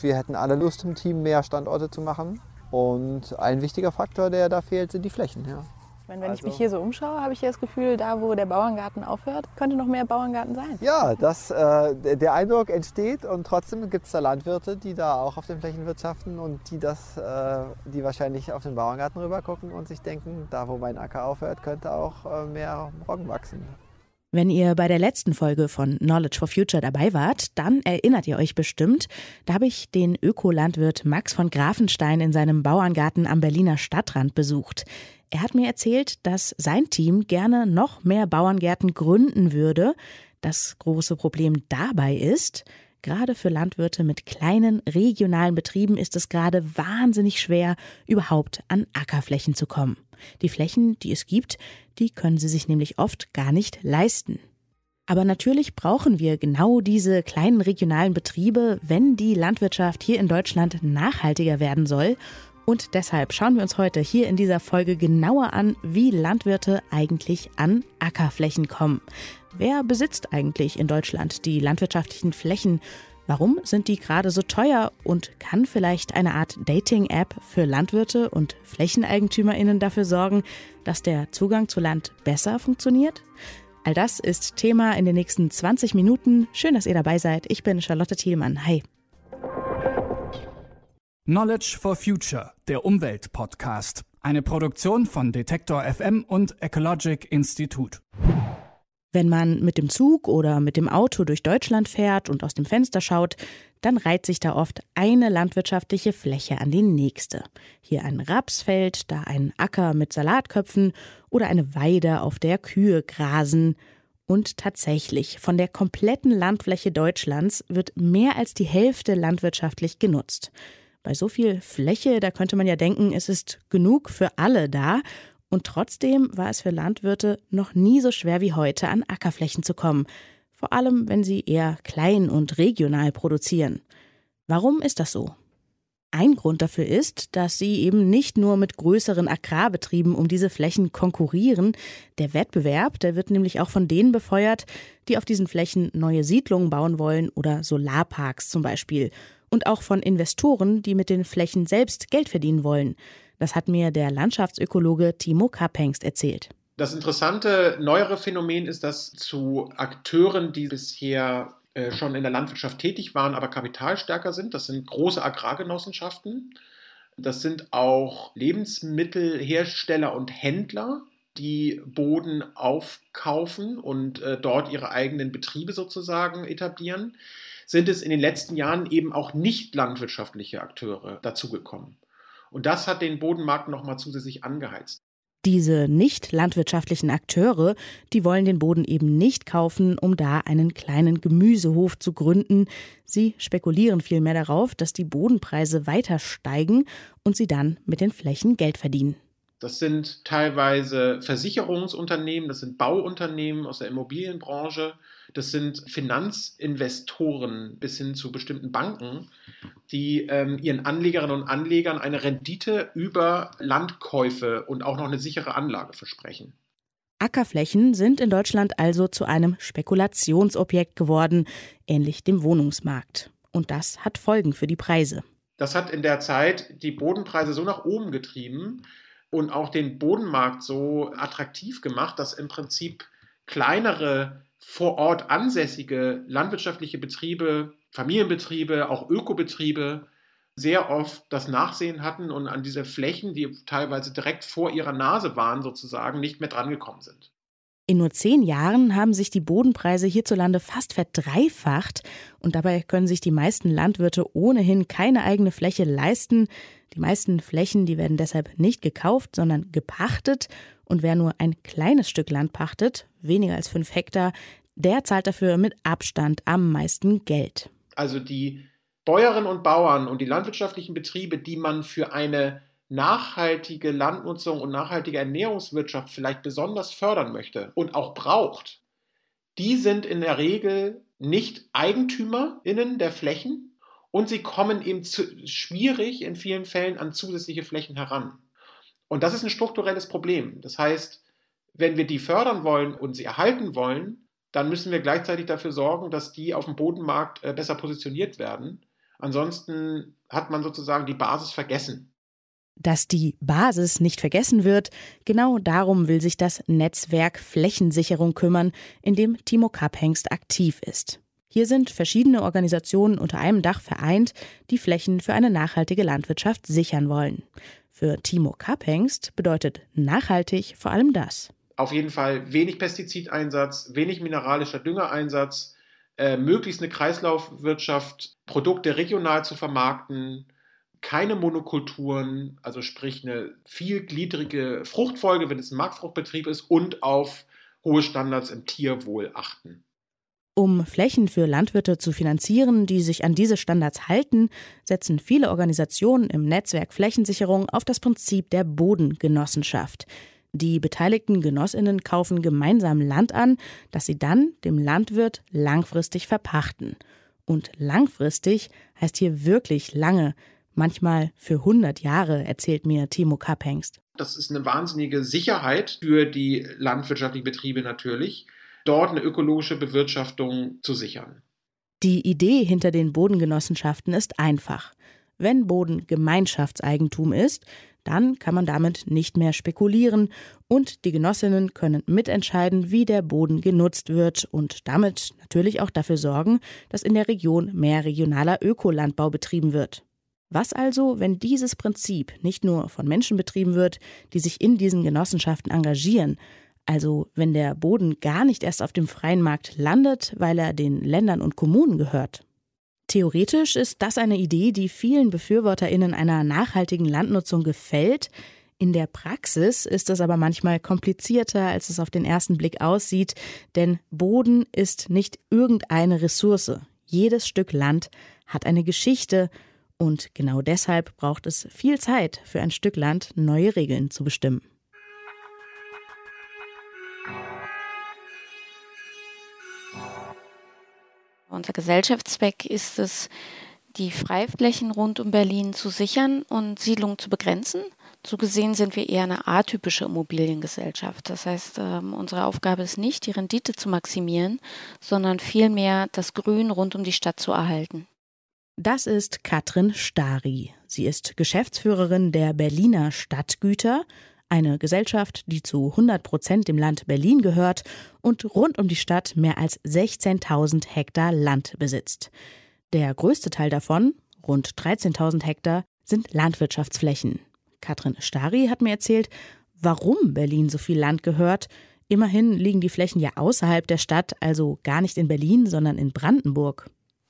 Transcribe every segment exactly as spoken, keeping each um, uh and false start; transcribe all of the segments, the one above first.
Wir hätten alle Lust im Team, mehr Standorte zu machen. Und ein wichtiger Faktor, der da fehlt, sind die Flächen. Ja. Wenn, wenn Also, ich mich hier so umschaue, habe ich hier das Gefühl, da wo der Bauerngarten aufhört, könnte noch mehr Bauerngarten sein. Ja, das, äh, der Eindruck entsteht und trotzdem gibt es da Landwirte, die da auch auf den Flächen wirtschaften und die, das, äh, die wahrscheinlich auf den Bauerngarten rüber gucken und sich denken, da wo mein Acker aufhört, könnte auch äh, mehr Roggen wachsen. Wenn ihr bei der letzten Folge von Knowledge for Future dabei wart, dann erinnert ihr euch bestimmt, da habe ich den Ökolandwirt Max von Grafenstein in seinem Bauerngarten am Berliner Stadtrand besucht. Er hat mir erzählt, dass sein Team gerne noch mehr Bauerngärten gründen würde. Das große Problem dabei ist, gerade für Landwirte mit kleinen regionalen Betrieben ist es gerade wahnsinnig schwer, überhaupt an Ackerflächen zu kommen. Die Flächen, die es gibt, die können sie sich nämlich oft gar nicht leisten. Aber natürlich brauchen wir genau diese kleinen regionalen Betriebe, wenn die Landwirtschaft hier in Deutschland nachhaltiger werden soll. Und deshalb schauen wir uns heute hier in dieser Folge genauer an, wie Landwirte eigentlich an Ackerflächen kommen. Wer besitzt eigentlich in Deutschland die landwirtschaftlichen Flächen? Warum sind die gerade so teuer und kann vielleicht eine Art Dating-App für Landwirte und FlächeneigentümerInnen dafür sorgen, dass der Zugang zu Land besser funktioniert? All das ist Thema in den nächsten zwanzig Minuten. Schön, dass ihr dabei seid. Ich bin Charlotte Thielmann. Hi. Knowledge for Future, der Umwelt-Podcast. Eine Produktion von Detektor F M und Ecologic Institute. Wenn man mit dem Zug oder mit dem Auto durch Deutschland fährt und aus dem Fenster schaut, dann reiht sich da oft eine landwirtschaftliche Fläche an die nächste. Hier ein Rapsfeld, da ein Acker mit Salatköpfen oder eine Weide, auf der Kühe grasen. Und tatsächlich, von der kompletten Landfläche Deutschlands wird mehr als die Hälfte landwirtschaftlich genutzt. Bei so viel Fläche, da könnte man ja denken, es ist genug für alle da. Und trotzdem war es für Landwirte noch nie so schwer wie heute, an Ackerflächen zu kommen. Vor allem, wenn sie eher klein und regional produzieren. Warum ist das so? Ein Grund dafür ist, dass sie eben nicht nur mit größeren Agrarbetrieben um diese Flächen konkurrieren. Der Wettbewerb, der wird nämlich auch von denen befeuert, die auf diesen Flächen neue Siedlungen bauen wollen oder Solarparks zum Beispiel. Und auch von Investoren, die mit den Flächen selbst Geld verdienen wollen. Das hat mir der Landschaftsökologe Timo Kappengst erzählt. Das interessante neuere Phänomen ist, dass zu Akteuren, die bisher äh, schon in der Landwirtschaft tätig waren, aber kapitalstärker sind, das sind große Agrargenossenschaften, das sind auch Lebensmittelhersteller und Händler, die Boden aufkaufen und äh, dort ihre eigenen Betriebe sozusagen etablieren, sind es in den letzten Jahren eben auch nicht landwirtschaftliche Akteure dazugekommen. Und das hat den Bodenmarkt nochmal zusätzlich angeheizt. Diese nicht landwirtschaftlichen Akteure, die wollen den Boden eben nicht kaufen, um da einen kleinen Gemüsehof zu gründen. Sie spekulieren vielmehr darauf, dass die Bodenpreise weiter steigen und sie dann mit den Flächen Geld verdienen. Das sind teilweise Versicherungsunternehmen, das sind Bauunternehmen aus der Immobilienbranche, das sind Finanzinvestoren bis hin zu bestimmten Banken, die ähm, ihren Anlegerinnen und Anlegern eine Rendite über Landkäufe und auch noch eine sichere Anlage versprechen. Ackerflächen sind in Deutschland also zu einem Spekulationsobjekt geworden, ähnlich dem Wohnungsmarkt. Und das hat Folgen für die Preise. Das hat in der Zeit die Bodenpreise so nach oben getrieben und auch den Bodenmarkt so attraktiv gemacht, dass im Prinzip kleinere vor Ort ansässige landwirtschaftliche Betriebe, Familienbetriebe, auch Ökobetriebe sehr oft das Nachsehen hatten und an diese Flächen, die teilweise direkt vor ihrer Nase waren, sozusagen nicht mehr drangekommen sind. In nur zehn Jahren haben sich die Bodenpreise hierzulande fast verdreifacht und dabei können sich die meisten Landwirte ohnehin keine eigene Fläche leisten. Die meisten Flächen, die werden deshalb nicht gekauft, sondern gepachtet und wer nur ein kleines Stück Land pachtet, weniger als fünf Hektar, der zahlt dafür mit Abstand am meisten Geld. Also die Bäuerinnen und Bauern und die landwirtschaftlichen Betriebe, die man für eine nachhaltige Landnutzung und nachhaltige Ernährungswirtschaft vielleicht besonders fördern möchte und auch braucht, die sind in der Regel nicht EigentümerInnen der Flächen und sie kommen eben zu, schwierig in vielen Fällen an zusätzliche Flächen heran. Und das ist ein strukturelles Problem. Das heißt, wenn wir die fördern wollen und sie erhalten wollen, dann müssen wir gleichzeitig dafür sorgen, dass die auf dem Bodenmarkt besser positioniert werden. Ansonsten hat man sozusagen die Basis vergessen. Dass die Basis nicht vergessen wird, genau darum will sich das Netzwerk Flächensicherung kümmern, in dem Timo Kapp-Hengst aktiv ist. Hier sind verschiedene Organisationen unter einem Dach vereint, die Flächen für eine nachhaltige Landwirtschaft sichern wollen. Für Timo Kapp-Hengst bedeutet nachhaltig vor allem das. Auf jeden Fall wenig Pestizideinsatz, wenig mineralischer Düngereinsatz, äh, möglichst eine Kreislaufwirtschaft, Produkte regional zu vermarkten, keine Monokulturen, also sprich eine vielgliedrige Fruchtfolge, wenn es ein Marktfruchtbetrieb ist, und auf hohe Standards im Tierwohl achten. Um Flächen für Landwirte zu finanzieren, die sich an diese Standards halten, setzen viele Organisationen im Netzwerk Flächensicherung auf das Prinzip der Bodengenossenschaft. Die beteiligten Genossinnen kaufen gemeinsam Land an, das sie dann dem Landwirt langfristig verpachten. Und langfristig heißt hier wirklich lange, manchmal für hundert Jahre, erzählt mir Timo Kapp-Hengst. Das ist eine wahnsinnige Sicherheit für die landwirtschaftlichen Betriebe natürlich, dort eine ökologische Bewirtschaftung zu sichern. Die Idee hinter den Bodengenossenschaften ist einfach. Wenn Boden Gemeinschaftseigentum ist, dann kann man damit nicht mehr spekulieren und die Genossinnen können mitentscheiden, wie der Boden genutzt wird und damit natürlich auch dafür sorgen, dass in der Region mehr regionaler Ökolandbau betrieben wird. Was also, wenn dieses Prinzip nicht nur von Menschen betrieben wird, die sich in diesen Genossenschaften engagieren, also wenn der Boden gar nicht erst auf dem freien Markt landet, weil er den Ländern und Kommunen gehört? Theoretisch ist das eine Idee, die vielen BefürworterInnen einer nachhaltigen Landnutzung gefällt. In der Praxis ist es aber manchmal komplizierter, als es auf den ersten Blick aussieht, denn Boden ist nicht irgendeine Ressource. Jedes Stück Land hat eine Geschichte und genau deshalb braucht es viel Zeit, für ein Stück Land neue Regeln zu bestimmen. Unser Gesellschaftszweck ist es, die Freiflächen rund um Berlin zu sichern und Siedlungen zu begrenzen. So gesehen sind wir eher eine atypische Immobiliengesellschaft. Das heißt, ähm, unsere Aufgabe ist nicht, die Rendite zu maximieren, sondern vielmehr das Grün rund um die Stadt zu erhalten. Das ist Katrin Stari. Sie ist Geschäftsführerin der Berliner Stadtgüter, eine Gesellschaft, die zu hundert Prozent dem Land Berlin gehört und rund um die Stadt mehr als sechzehntausend Hektar Land besitzt. Der größte Teil davon, rund dreizehntausend Hektar, sind Landwirtschaftsflächen. Katrin Stari hat mir erzählt, warum Berlin so viel Land gehört. Immerhin liegen die Flächen ja außerhalb der Stadt, also gar nicht in Berlin, sondern in Brandenburg.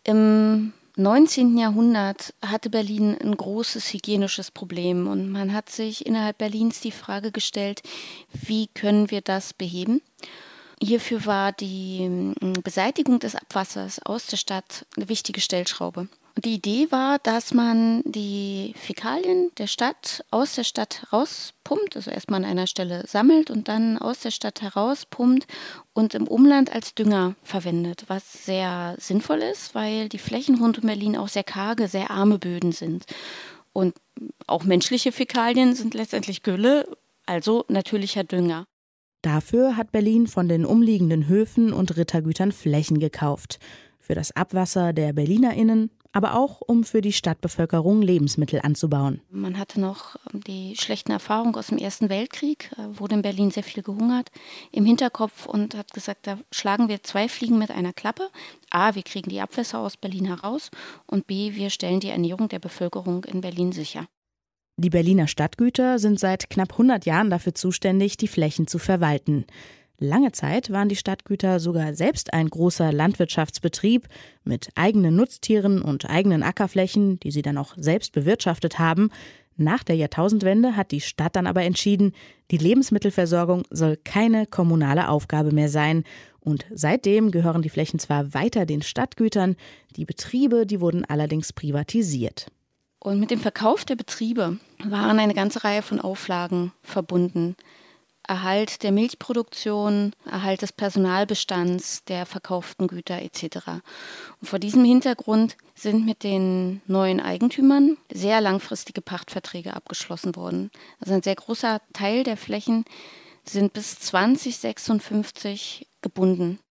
Im neunzehnten. Jahrhundert hatte Berlin ein großes hygienisches Problem und man hat sich innerhalb Berlins die Frage gestellt, wie können wir das beheben? Hierfür war die Beseitigung des Abwassers aus der Stadt eine wichtige Stellschraube. Und die Idee war, dass man die Fäkalien der Stadt aus der Stadt rauspumpt, also erstmal an einer Stelle sammelt und dann aus der Stadt herauspumpt und im Umland als Dünger verwendet, was sehr sinnvoll ist, weil die Flächen rund um Berlin auch sehr karge, sehr arme Böden sind. Und auch menschliche Fäkalien sind letztendlich Gülle, also natürlicher Dünger. Dafür hat Berlin von den umliegenden Höfen und Rittergütern Flächen gekauft. Für das Abwasser der BerlinerInnen, aber auch um für die Stadtbevölkerung Lebensmittel anzubauen. Man hatte noch die schlechten Erfahrungen aus dem Ersten Weltkrieg, wurde in Berlin sehr viel gehungert, im Hinterkopf und hat gesagt, da schlagen wir zwei Fliegen mit einer Klappe. A, wir kriegen die Abwässer aus Berlin heraus und B, wir stellen die Ernährung der Bevölkerung in Berlin sicher. Die Berliner Stadtgüter sind seit knapp hundert Jahren dafür zuständig, die Flächen zu verwalten. Lange Zeit waren die Stadtgüter sogar selbst ein großer Landwirtschaftsbetrieb mit eigenen Nutztieren und eigenen Ackerflächen, die sie dann auch selbst bewirtschaftet haben. Nach der Jahrtausendwende hat die Stadt dann aber entschieden, die Lebensmittelversorgung soll keine kommunale Aufgabe mehr sein. Und seitdem gehören die Flächen zwar weiter den Stadtgütern, die Betriebe, die wurden allerdings privatisiert. Und mit dem Verkauf der Betriebe waren eine ganze Reihe von Auflagen verbunden. Erhalt der Milchproduktion, Erhalt des Personalbestands, der verkauften Güter et cetera. Und vor diesem Hintergrund sind mit den neuen Eigentümern sehr langfristige Pachtverträge abgeschlossen worden. Also ein sehr großer Teil der Flächen sind bis zwanzig sechsundfünfzig gebunden.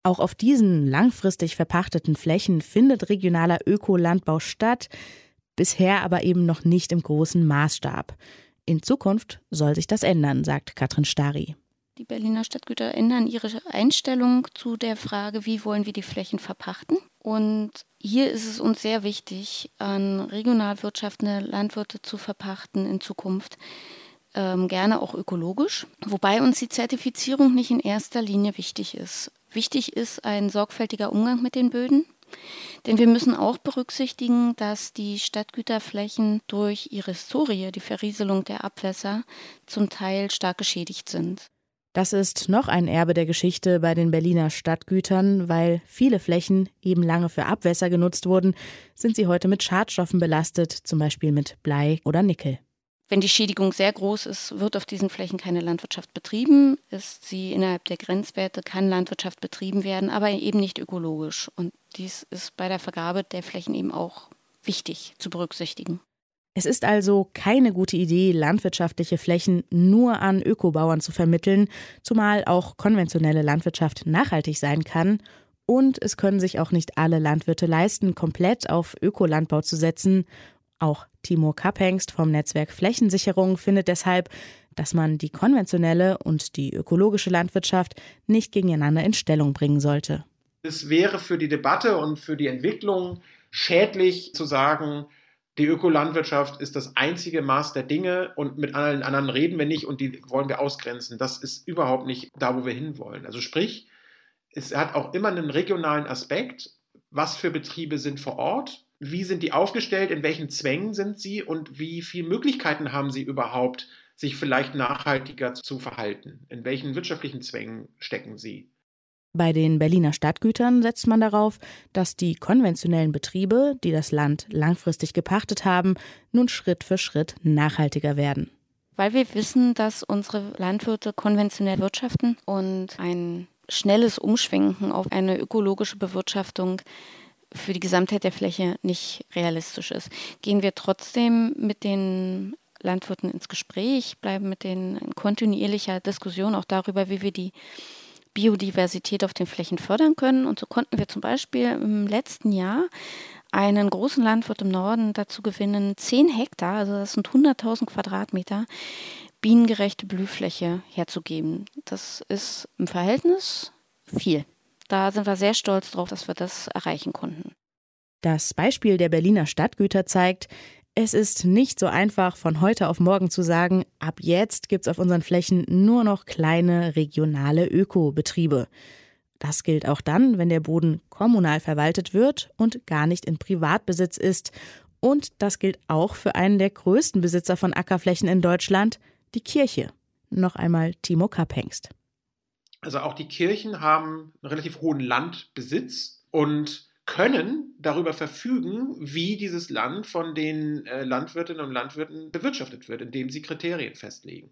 Auch auf diesen langfristig verpachteten Flächen findet regionaler Ökolandbau statt, bisher aber eben noch nicht im großen Maßstab. In Zukunft soll sich das ändern, sagt Katrin Stary. Die Berliner Stadtgüter ändern ihre Einstellung zu der Frage, wie wollen wir die Flächen verpachten. Und hier ist es uns sehr wichtig, an regional wirtschaftende Landwirte zu verpachten in Zukunft. Ähm, gerne auch ökologisch, wobei uns die Zertifizierung nicht in erster Linie wichtig ist. Wichtig ist ein sorgfältiger Umgang mit den Böden, denn wir müssen auch berücksichtigen, dass die Stadtgüterflächen durch ihre Historie, die Verrieselung der Abwässer, zum Teil stark geschädigt sind. Das ist noch ein Erbe der Geschichte bei den Berliner Stadtgütern, weil viele Flächen eben lange für Abwässer genutzt wurden, sind sie heute mit Schadstoffen belastet, zum Beispiel mit Blei oder Nickel. Wenn die Schädigung sehr groß ist, wird auf diesen Flächen keine Landwirtschaft betrieben. Ist sie innerhalb der Grenzwerte, kann Landwirtschaft betrieben werden, aber eben nicht ökologisch. Und dies ist bei der Vergabe der Flächen eben auch wichtig zu berücksichtigen. Es ist also keine gute Idee, landwirtschaftliche Flächen nur an Ökobauern zu vermitteln, zumal auch konventionelle Landwirtschaft nachhaltig sein kann. Und es können sich auch nicht alle Landwirte leisten, komplett auf Ökolandbau zu setzen. Auch Timo Kaphengst vom Netzwerk Flächensicherung findet deshalb, dass man die konventionelle und die ökologische Landwirtschaft nicht gegeneinander in Stellung bringen sollte. Es wäre für die Debatte und für die Entwicklung schädlich zu sagen, die Ökolandwirtschaft ist das einzige Maß der Dinge und mit allen anderen reden wir nicht und die wollen wir ausgrenzen. Das ist überhaupt nicht da, wo wir hinwollen. Also sprich, es hat auch immer einen regionalen Aspekt. Was für Betriebe sind vor Ort? Wie sind die aufgestellt, in welchen Zwängen sind sie und wie viele Möglichkeiten haben sie überhaupt, sich vielleicht nachhaltiger zu verhalten? In welchen wirtschaftlichen Zwängen stecken sie? Bei den Berliner Stadtgütern setzt man darauf, dass die konventionellen Betriebe, die das Land langfristig gepachtet haben, nun Schritt für Schritt nachhaltiger werden. Weil wir wissen, dass unsere Landwirte konventionell wirtschaften und ein schnelles Umschwenken auf eine ökologische Bewirtschaftung für die Gesamtheit der Fläche nicht realistisch ist. Gehen wir trotzdem mit den Landwirten ins Gespräch, bleiben mit denen in kontinuierlicher Diskussion auch darüber, wie wir die Biodiversität auf den Flächen fördern können. Und so konnten wir zum Beispiel im letzten Jahr einen großen Landwirt im Norden dazu gewinnen, zehn Hektar, also das sind hunderttausend Quadratmeter, bienengerechte Blühfläche herzugeben. Das ist im Verhältnis viel. Da sind wir sehr stolz drauf, dass wir das erreichen konnten. Das Beispiel der Berliner Stadtgüter zeigt, es ist nicht so einfach, von heute auf morgen zu sagen, ab jetzt gibt es auf unseren Flächen nur noch kleine regionale Ökobetriebe. Das gilt auch dann, wenn der Boden kommunal verwaltet wird und gar nicht in Privatbesitz ist. Und das gilt auch für einen der größten Besitzer von Ackerflächen in Deutschland, die Kirche. Noch einmal Timo Kaphengst. Also auch die Kirchen haben einen relativ hohen Landbesitz und können darüber verfügen, wie dieses Land von den äh, Landwirtinnen und Landwirten bewirtschaftet wird, indem sie Kriterien festlegen.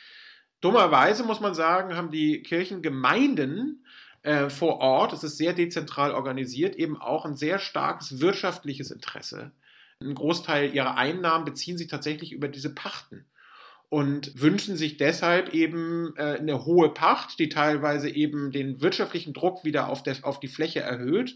Dummerweise muss man sagen, haben die Kirchengemeinden äh, vor Ort, es ist sehr dezentral organisiert, eben auch ein sehr starkes wirtschaftliches Interesse. Ein Großteil ihrer Einnahmen beziehen sich tatsächlich über diese Pachten und wünschen sich deshalb eben äh, eine hohe Pacht, die teilweise eben den wirtschaftlichen Druck wieder auf, der, auf die Fläche erhöht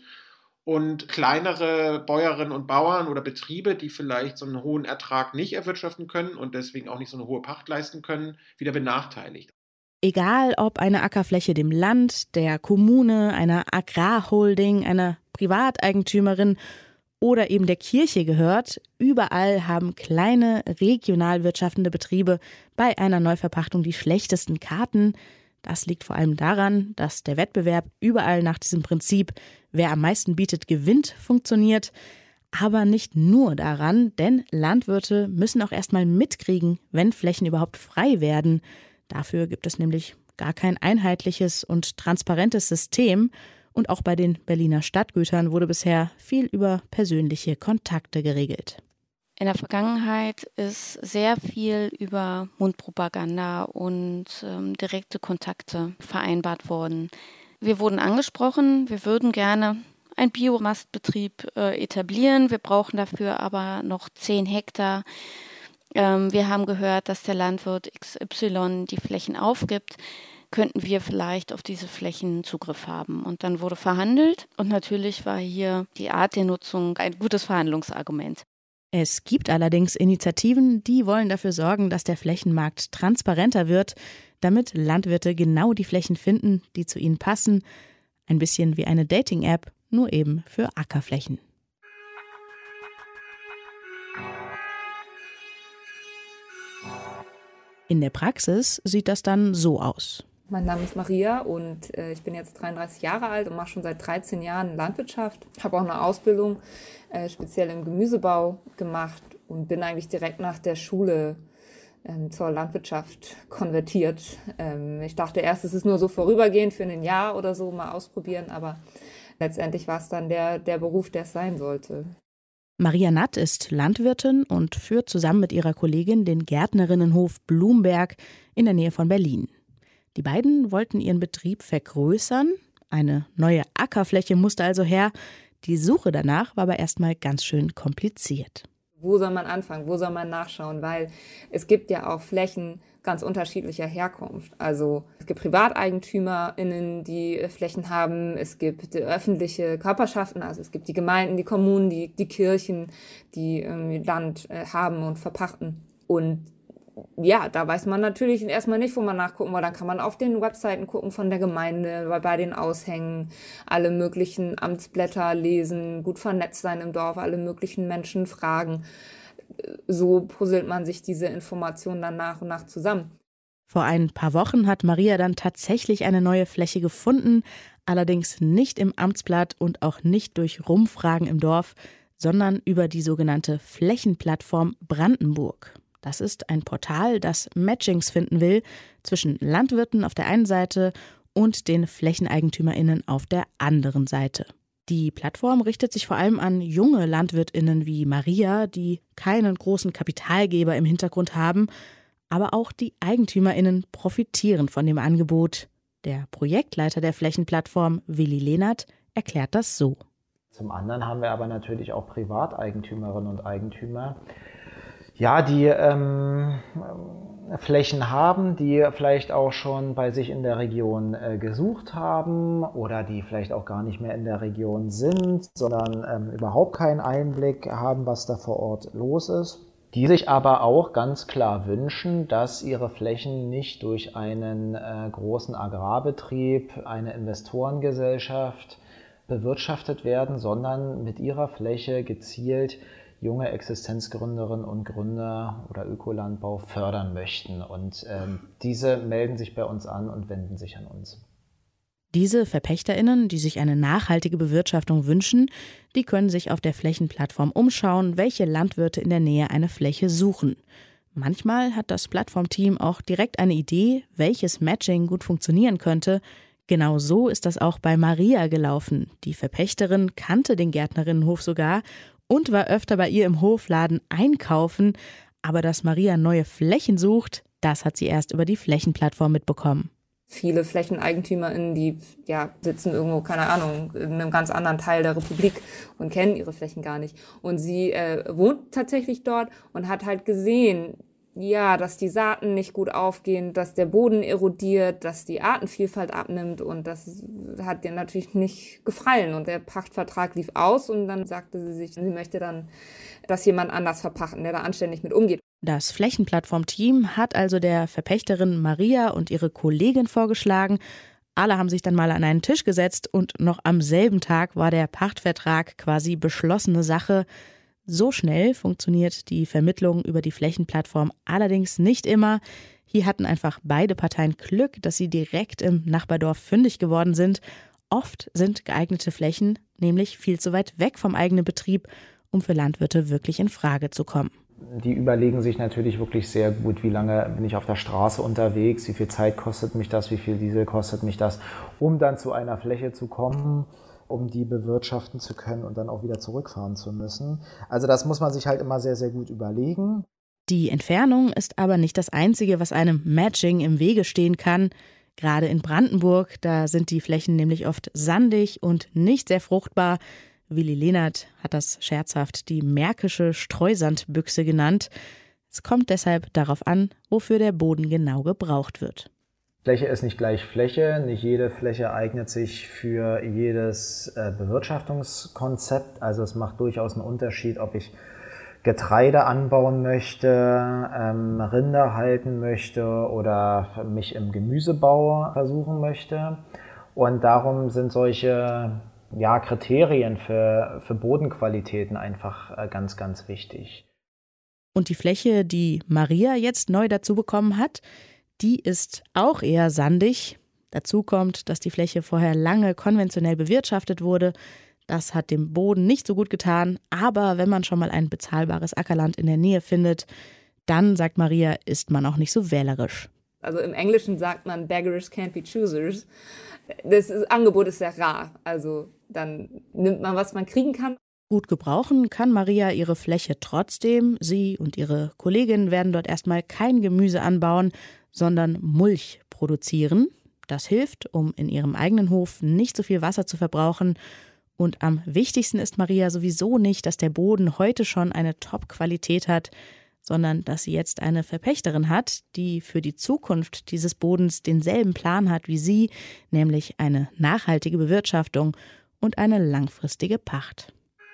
und kleinere Bäuerinnen und Bauern oder Betriebe, die vielleicht so einen hohen Ertrag nicht erwirtschaften können und deswegen auch nicht so eine hohe Pacht leisten können, wieder benachteiligt. Egal, ob eine Ackerfläche dem Land, der Kommune, einer Agrarholding, einer Privateigentümerin oder eben der Kirche gehört, überall haben kleine, regional wirtschaftende Betriebe bei einer Neuverpachtung die schlechtesten Karten. Das liegt vor allem daran, dass der Wettbewerb überall nach diesem Prinzip, wer am meisten bietet, gewinnt, funktioniert. Aber nicht nur daran, denn Landwirte müssen auch erstmal mitkriegen, wenn Flächen überhaupt frei werden. Dafür gibt es nämlich gar kein einheitliches und transparentes System. Und auch bei den Berliner Stadtgütern wurde bisher viel über persönliche Kontakte geregelt. In der Vergangenheit ist sehr viel über Mundpropaganda und ähm, direkte Kontakte vereinbart worden. Wir wurden angesprochen, wir würden gerne einen Biomastbetrieb äh, etablieren. Wir brauchen dafür aber noch zehn Hektar. Ähm, wir haben gehört, dass der Landwirt X Y die Flächen aufgibt. könnten wir vielleicht auf diese Flächen Zugriff haben. Und dann wurde verhandelt und natürlich war hier die Art der Nutzung ein gutes Verhandlungsargument. Es gibt allerdings Initiativen, die wollen dafür sorgen, dass der Flächenmarkt transparenter wird, damit Landwirte genau die Flächen finden, die zu ihnen passen. Ein bisschen wie eine Dating-App, nur eben für Ackerflächen. In der Praxis sieht das dann so aus. Mein Name ist Maria und äh, ich bin jetzt dreiunddreißig Jahre alt und mache schon seit dreizehn Jahren Landwirtschaft. Habe auch eine Ausbildung äh, speziell im Gemüsebau gemacht und bin eigentlich direkt nach der Schule ähm, zur Landwirtschaft konvertiert. Ähm, ich dachte erst, es ist nur so vorübergehend für ein Jahr oder so mal ausprobieren, aber letztendlich war es dann der, der Beruf, der es sein sollte. Maria Natt ist Landwirtin und führt zusammen mit ihrer Kollegin den Gärtnerinnenhof Blumberg in der Nähe von Berlin. Die beiden wollten ihren Betrieb vergrößern. Eine neue Ackerfläche musste also her. Die Suche danach war aber erstmal ganz schön kompliziert. Wo soll man anfangen? Wo soll man nachschauen? Weil es gibt ja auch Flächen ganz unterschiedlicher Herkunft. Also es gibt PrivateigentümerInnen, die Flächen haben. Es gibt öffentliche Körperschaften, also es gibt die Gemeinden, die Kommunen, die, die Kirchen, die irgendwie Land äh, haben und verpachten. Und ja, da weiß man natürlich erstmal nicht, wo man nachgucken, weil dann kann man auf den Webseiten gucken von der Gemeinde, bei den Aushängen, alle möglichen Amtsblätter lesen, gut vernetzt sein im Dorf, alle möglichen Menschen fragen. So puzzelt man sich diese Informationen dann nach und nach zusammen. Vor ein paar Wochen hat Maria dann tatsächlich eine neue Fläche gefunden, allerdings nicht im Amtsblatt und auch nicht durch Rumfragen im Dorf, sondern über die sogenannte Flächenplattform Brandenburg. Das ist ein Portal, das Matchings finden will zwischen Landwirten auf der einen Seite und den FlächeneigentümerInnen auf der anderen Seite. Die Plattform richtet sich vor allem an junge LandwirtInnen wie Maria, die keinen großen Kapitalgeber im Hintergrund haben, aber auch die EigentümerInnen profitieren von dem Angebot. Der Projektleiter der Flächenplattform, Willi Lehnert, erklärt das so. Zum anderen haben wir aber natürlich auch Privateigentümerinnen und Eigentümer, ja, die ähm, Flächen haben, die vielleicht auch schon bei sich in der Region äh, gesucht haben oder die vielleicht auch gar nicht mehr in der Region sind, sondern ähm, überhaupt keinen Einblick haben, was da vor Ort los ist. Die sich aber auch ganz klar wünschen, dass ihre Flächen nicht durch einen äh, großen Agrarbetrieb, eine Investorengesellschaft bewirtschaftet werden, sondern mit ihrer Fläche gezielt junge Existenzgründerinnen und Gründer oder Ökolandbau fördern möchten. Und ähm, diese melden sich bei uns an und wenden sich an uns. Diese VerpächterInnen, die sich eine nachhaltige Bewirtschaftung wünschen, die können sich auf der Flächenplattform umschauen, welche Landwirte in der Nähe eine Fläche suchen. Manchmal hat das Plattformteam auch direkt eine Idee, welches Matching gut funktionieren könnte. Genau so ist das auch bei Maria gelaufen. Die Verpächterin kannte den Gärtnerinnenhof sogar und war öfter bei ihr im Hofladen einkaufen. Aber dass Maria neue Flächen sucht, das hat sie erst über die Flächenplattform mitbekommen. Viele FlächeneigentümerInnen, die ja, sitzen irgendwo, keine Ahnung, in einem ganz anderen Teil der Republik und kennen ihre Flächen gar nicht. Und sie äh, wohnt tatsächlich dort und hat halt gesehen, ja, dass die Saaten nicht gut aufgehen, dass der Boden erodiert, dass die Artenvielfalt abnimmt und das hat ihr natürlich nicht gefallen. Und der Pachtvertrag lief aus und dann sagte sie sich, sie möchte dann das jemand anders verpachten, der da anständig mit umgeht. Das Flächenplattform-Team hat also der Verpächterin Maria und ihre Kollegin vorgeschlagen. Alle haben sich dann mal an einen Tisch gesetzt und noch am selben Tag war der Pachtvertrag quasi beschlossene Sache. So schnell funktioniert die Vermittlung über die Flächenplattform allerdings nicht immer. Hier hatten einfach beide Parteien Glück, dass sie direkt im Nachbardorf fündig geworden sind. Oft sind geeignete Flächen nämlich viel zu weit weg vom eigenen Betrieb, um für Landwirte wirklich in Frage zu kommen. Die überlegen sich natürlich wirklich sehr gut, wie lange bin ich auf der Straße unterwegs, wie viel Zeit kostet mich das, wie viel Diesel kostet mich das, um dann zu einer Fläche zu kommen, um die bewirtschaften zu können und dann auch wieder zurückfahren zu müssen. Also das muss man sich halt immer sehr, sehr gut überlegen. Die Entfernung ist aber nicht das Einzige, was einem Matching im Wege stehen kann. Gerade in Brandenburg, da sind die Flächen nämlich oft sandig und nicht sehr fruchtbar. Willi Lehnert hat das scherzhaft die märkische Streusandbüchse genannt. Es kommt deshalb darauf an, wofür der Boden genau gebraucht wird. Fläche ist nicht gleich Fläche. Nicht jede Fläche eignet sich für jedes äh, Bewirtschaftungskonzept. Also es macht durchaus einen Unterschied, ob ich Getreide anbauen möchte, ähm, Rinder halten möchte oder mich im Gemüsebau versuchen möchte. Und darum sind solche ja, Kriterien für, für Bodenqualitäten einfach äh, ganz, ganz wichtig. Und die Fläche, die Maria jetzt neu dazu bekommen hat, die ist auch eher sandig. Dazu kommt, dass die Fläche vorher lange konventionell bewirtschaftet wurde. Das hat dem Boden nicht so gut getan. Aber wenn man schon mal ein bezahlbares Ackerland in der Nähe findet, dann, sagt Maria, ist man auch nicht so wählerisch. Also im Englischen sagt man beggars can't be choosers. Das Angebot ist sehr rar. Also dann nimmt man, was man kriegen kann. Gut gebrauchen kann Maria ihre Fläche trotzdem. Sie und ihre Kolleginnen werden dort erstmal kein Gemüse anbauen, sondern Mulch produzieren. Das hilft, um in ihrem eigenen Hof nicht so viel Wasser zu verbrauchen. Und am wichtigsten ist Maria sowieso nicht, dass der Boden heute schon eine Top-Qualität hat, sondern dass sie jetzt eine Verpächterin hat, die für die Zukunft dieses Bodens denselben Plan hat wie sie, nämlich eine nachhaltige Bewirtschaftung und eine langfristige Pacht.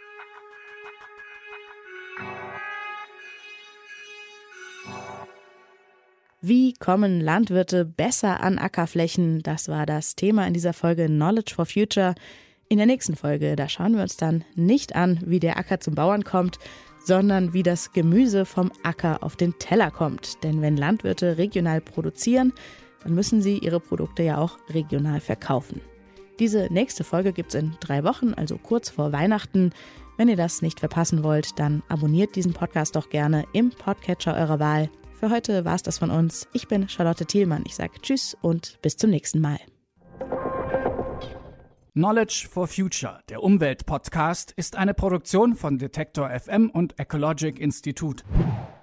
Wie kommen Landwirte besser an Ackerflächen? Das war das Thema in dieser Folge Knowledge for Future. In der nächsten Folge, da schauen wir uns dann nicht an, wie der Acker zum Bauern kommt, sondern wie das Gemüse vom Acker auf den Teller kommt. Denn wenn Landwirte regional produzieren, dann müssen sie ihre Produkte ja auch regional verkaufen. Diese nächste Folge gibt es in drei Wochen, also kurz vor Weihnachten. Wenn ihr das nicht verpassen wollt, dann abonniert diesen Podcast doch gerne im Podcatcher eurer Wahl. Für heute war es das von uns. Ich bin Charlotte Thielmann. Ich sage Tschüss und bis zum nächsten Mal. Knowledge for Future, der Umwelt-Podcast, ist eine Produktion von Detektor F M und Ecologic Institute.